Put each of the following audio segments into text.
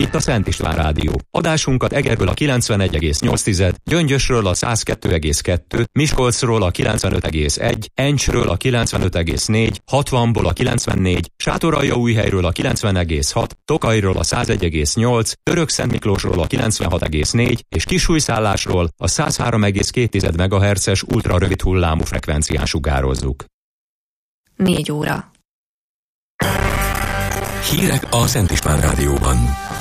itt a Szent István Rádió. Adásunkat Egerből a 91,8, Gyöngyösről a 102,2, Miskolcról a 95,1, Encsről a 95,4, 60-ból a 94, Sátoraljaújhelyről a 90,6, Tokajról a 101,8, Örökszentmiklósról a 96,4 és Kisújszállásról a 103,2 MHz-es ultrarövid hullámú frekvencián sugározzuk. 4 óra. Hírek a Szent István Rádióban.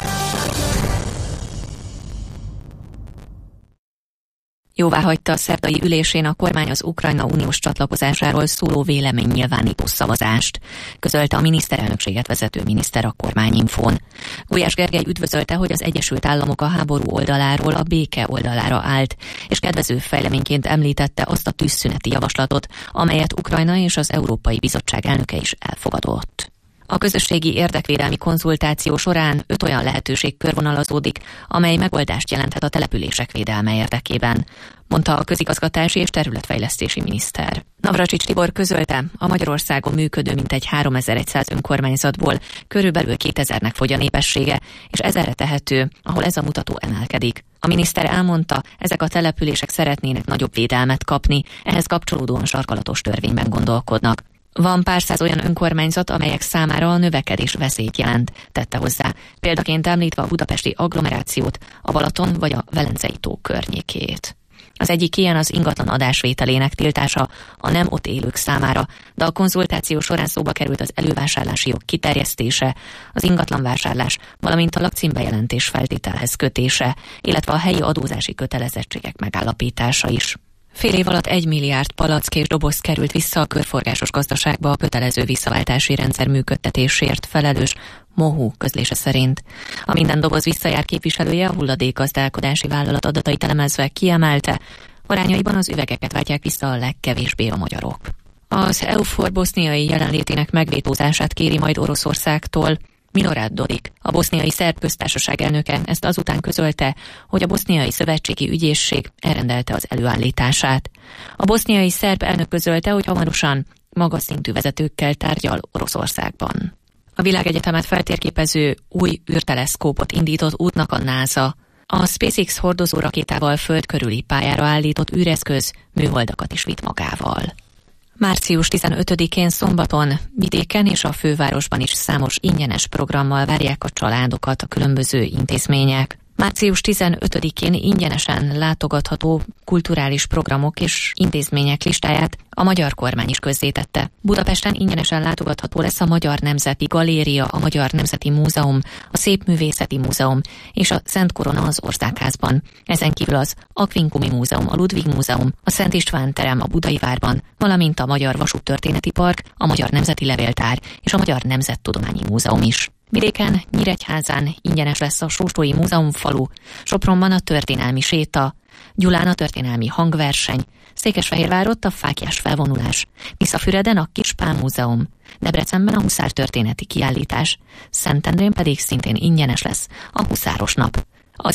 Jóváhagyta a szerdai ülésén a kormány az Ukrajna uniós csatlakozásáról szóló véleménynyilvánító szavazást, közölte a miniszterelnökséget vezető miniszter a Kormányinfón. Gulyás Gergely üdvözölte, hogy az Egyesült Államok a háború oldaláról a béke oldalára állt, és kedvező fejleményként említette azt a tűzszüneti javaslatot, amelyet Ukrajna és az Európai Bizottság elnöke is elfogadott. A közösségi érdekvédelmi konzultáció során 5 olyan lehetőség körvonalazódik, amely megoldást jelenthet a települések védelme érdekében, mondta a közigazgatási és területfejlesztési miniszter. Navracsics Tibor közölte, a Magyarországon működő mintegy 3100 önkormányzatból körülbelül 2000-nek fogy a népessége, és 1000-re tehető, ahol ez a mutató emelkedik. A miniszter elmondta, ezek a települések szeretnének nagyobb védelmet kapni, ehhez kapcsolódóan sarkalatos törvényben gondolkodnak. Van pár száz olyan önkormányzat, amelyek számára a növekedés veszélyt jelent, tette hozzá, példaként említve a budapesti agglomerációt, a Balaton vagy a Velencei tó környékét. Az egyik ilyen az ingatlan adásvételének tiltása a nem ott élők számára, de a konzultáció során szóba került az elővásárlási jog kiterjesztése, az ingatlanvásárlás, valamint a lakcímbejelentés feltételhez kötése, illetve a helyi adózási kötelezettségek megállapítása is. Fél év alatt 1 milliárd palack és doboz került vissza a körforgásos gazdaságba a kötelező visszaváltási rendszer működtetésért felelős MOHU közlése szerint. A Minden doboz visszajár képviselője a hulladékgazdálkodási vállalat adatait elemezve kiemelte, arányaiban az üvegeket váltják vissza a legkevésbé a magyarok. Az EUFOR boszniai jelenlétének megvétózását kéri majd Oroszországtól Milorad Dodik, a boszniai szerb köztársaság elnöke, ezt azután közölte, hogy a boszniai szövetségi ügyészség elrendelte az előállítását. A boszniai szerb elnök közölte, hogy hamarosan magas szintű vezetőkkel tárgyal Oroszországban. A világegyetemet feltérképező új űrteleszkópot indított útnak a NASA. A SpaceX hordozó rakétával föld körüli pályára állított űreszköz műholdakat is vitt magával. Március 15-én szombaton vidéken és a fővárosban is számos ingyenes programmal várják a családokat a különböző intézmények. Március 15-én ingyenesen látogatható kulturális programok és intézmények listáját a magyar kormány is közzétette. Budapesten ingyenesen látogatható lesz a Magyar Nemzeti Galéria, a Magyar Nemzeti Múzeum, a Szépművészeti Múzeum és a Szent Korona az Országházban. Ezen kívül az Aquincumi Múzeum, a Ludwig Múzeum, a Szent István terem a Budai Várban, valamint a Magyar Vasúttörténeti Park, a Magyar Nemzeti Levéltár és a Magyar Nemzettudományi Múzeum is. Vidéken, Nyíregyházán ingyenes lesz a Sóstói Múzeumfalu, Sopronban a történelmi séta, Gyulán a történelmi hangverseny, Székesfehérvárott a fáklyás felvonulás, Tiszafüreden a Kispál Múzeum, Debrecenben a Huszár történeti kiállítás, Szentendrén pedig szintén ingyenes lesz a Huszáros nap. Az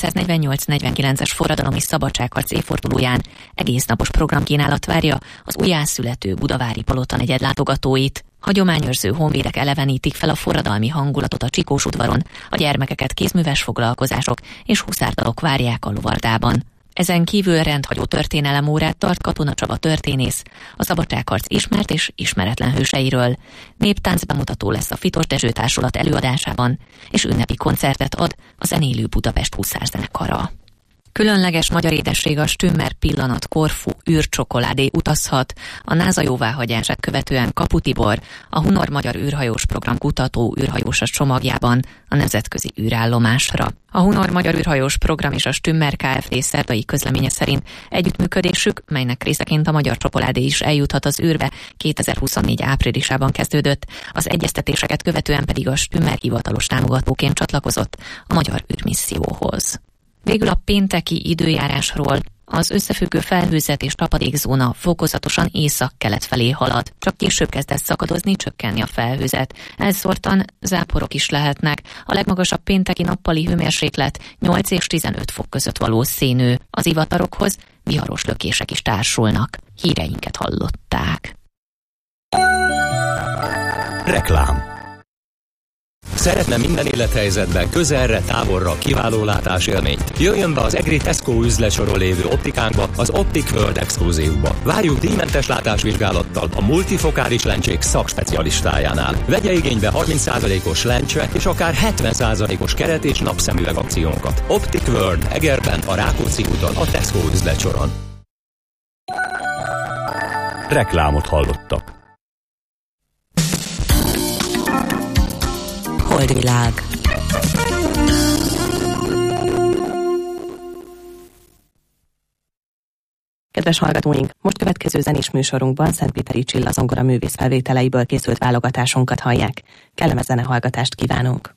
1848-49-es forradalomi szabadságharc évfordulóján egésznapos programkínálat várja az újjászülető budavári palota negyed látogatóit. Hagyományőrző honvédek elevenítik fel a forradalmi hangulatot a Csikós udvaron, a gyermekeket kézműves foglalkozások és huszárdalok várják a Lovardában. Ezen kívül rendhagyó történelemórát tart Katona Csaba történész, a szabadságharc ismert és ismeretlen hőseiről. Néptánc bemutató lesz a Fitos Dezső Társulat előadásában, és ünnepi koncertet ad a Zenélő Budapest huszárzenekara. Különleges magyar édesség a Stümmer pillanat Korfu űrcsokoládé utazhat. A NASA jóváhagyását követően Kapu Tibor, a Hunor Magyar űrhajós program kutató űrhajósas csomagjában a nemzetközi űrállomásra. A Hunor Magyar űrhajós program és a Stümmer Kft. Szerdai közleménye szerint együttműködésük, melynek részeként a magyar csokoládé is eljuthat az űrbe, 2024 áprilisában kezdődött, az egyeztetéseket követően pedig a Stümmer hivatalos támogatóként csatlakozott a magyar űrmisszióhoz. Végül a pénteki időjárásról. Az összefüggő felhőzet és csapadékzóna fokozatosan észak-kelet felé halad. Csak később kezdett szakadozni, csökkenni a felhőzet. Elszórtan záporok is lehetnek. A legmagasabb pénteki nappali hőmérséklet 8 és 15 fok között valószínű. Az ivatarokhoz viharos lökések is társulnak. Híreinket hallották. Reklám. Szeretne minden élethelyzetben közelre, távolra kiváló látásélményt? Jöjjön be az EGRI Tesco üzletsoron lévő optikánkba, az Optic World Exclusive-ba. Várjuk díjmentes látásvizsgálattal a multifokális lencsék szakspecialistájánál. Vegye igénybe 30%-os lencse és akár 70%-os keret és napszemüveg akciónkat. Optic World Egerben, a Rákóczi úton, a Tesco üzletsoron. Reklámot hallottak. Holdvilág. Kedves hallgatóink, most következő zenés műsorunkban Szentpéteri Csilla zongora művész felvételeiből készült válogatásunkat hallják. Kellemes zenehallgatást kívánunk!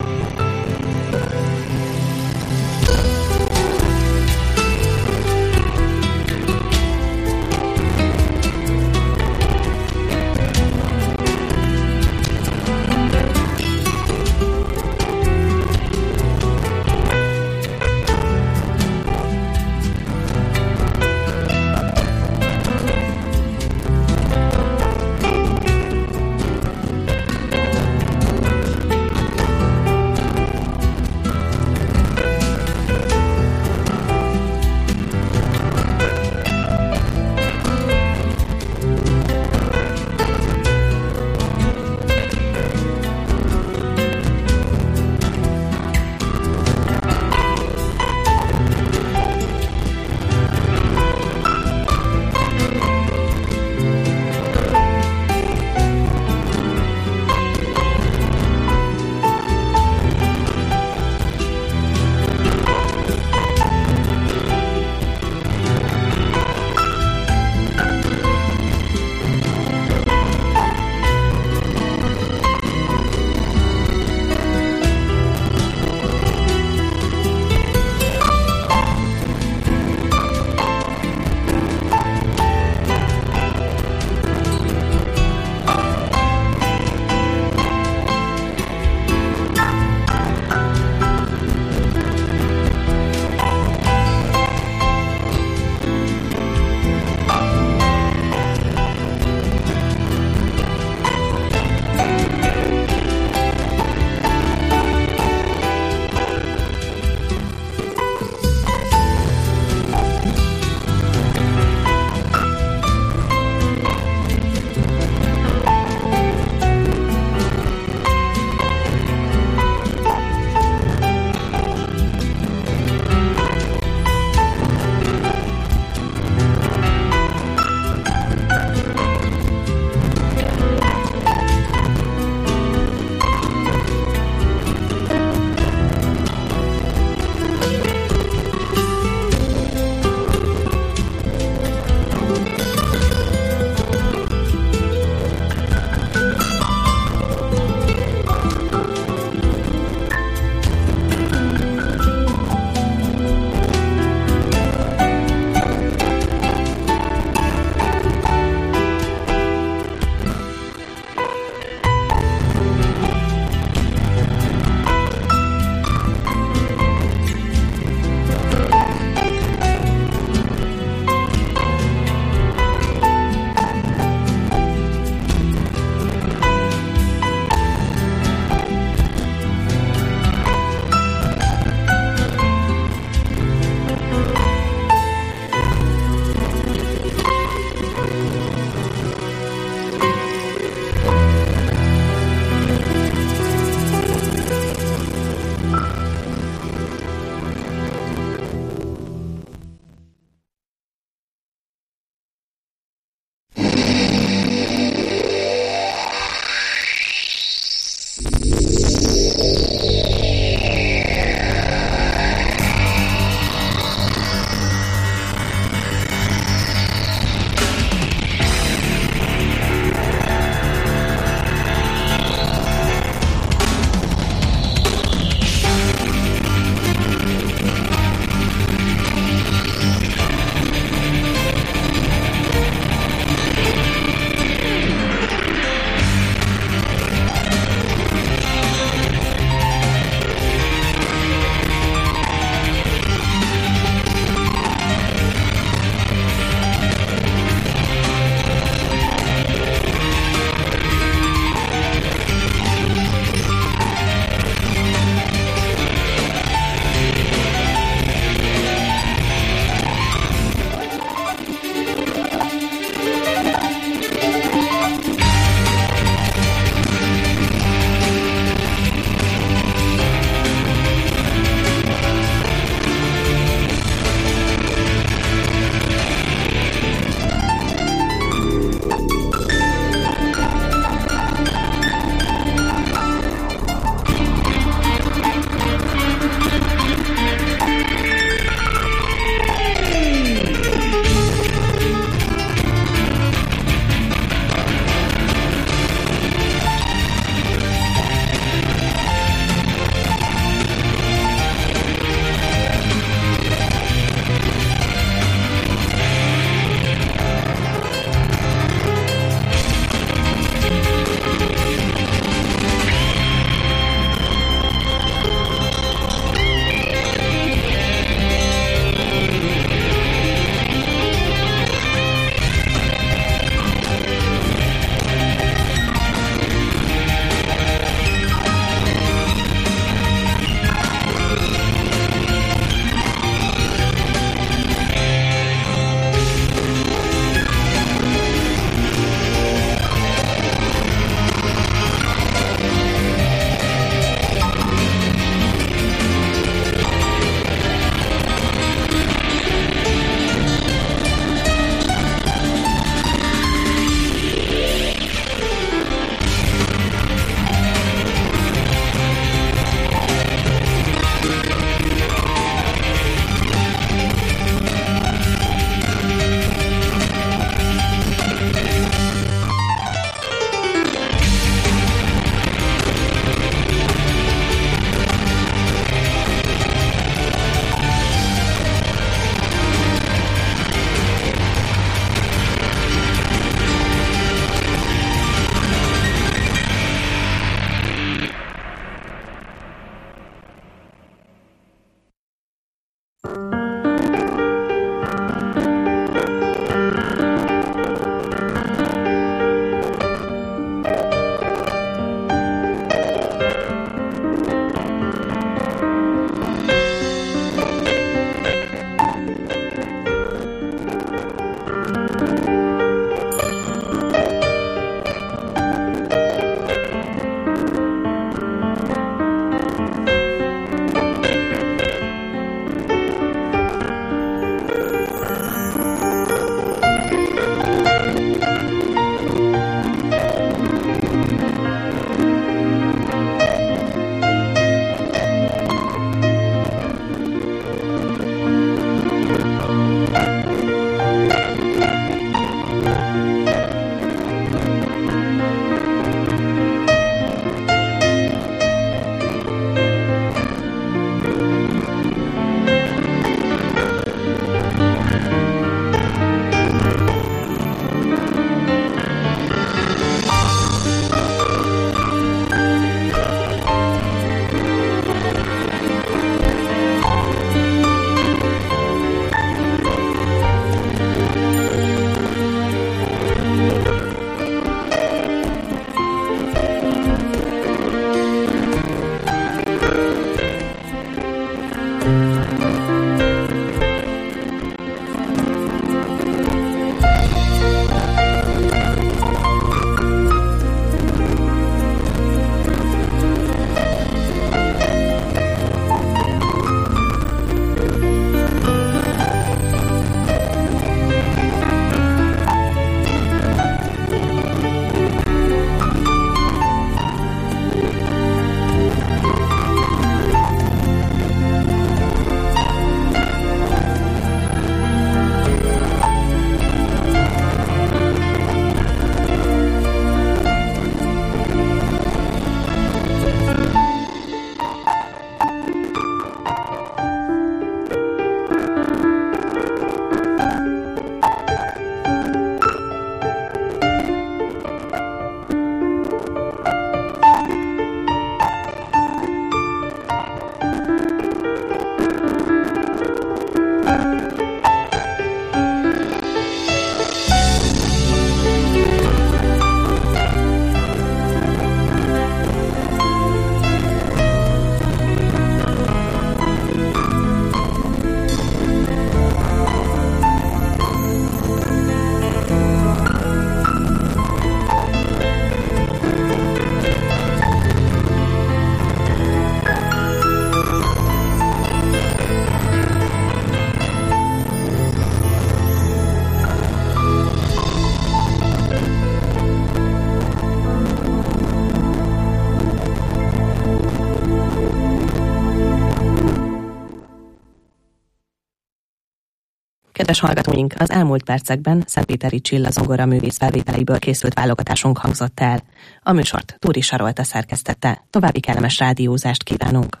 Kedves hallgatóink, az elmúlt percekben Szentpéteri Csilla zongoraművész felvételeiből készült válogatásunk hangzott el. A műsort Túri Sarolta szerkesztette. További kellemes rádiózást kívánunk!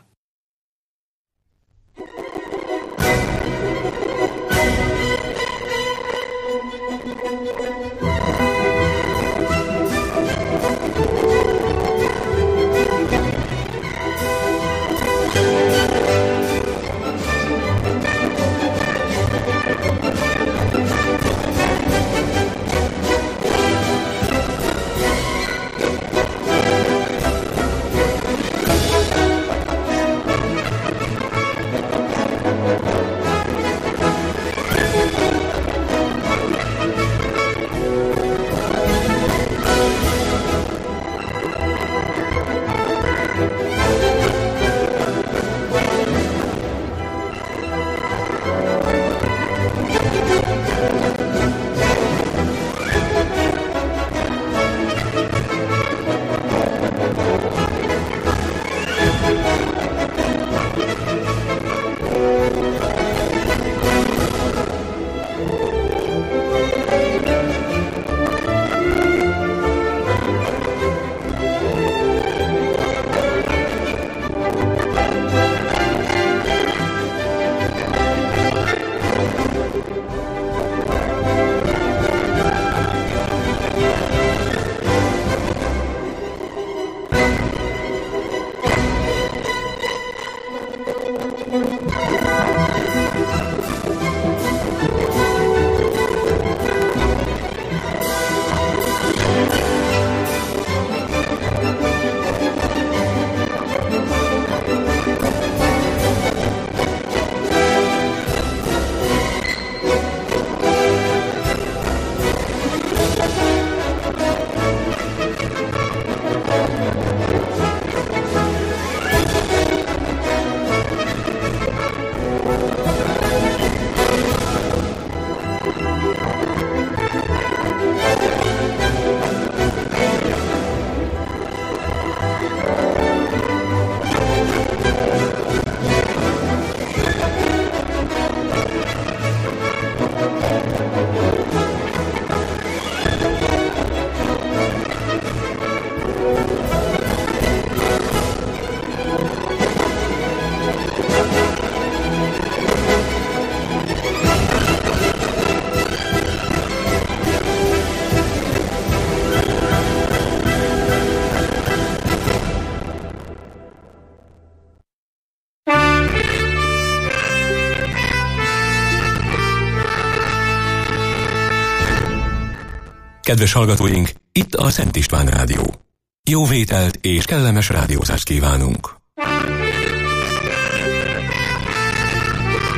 Kedves hallgatóink, itt a Szent István Rádió. Jó vételt és kellemes rádiózást kívánunk!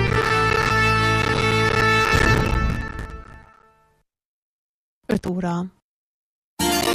5 óra.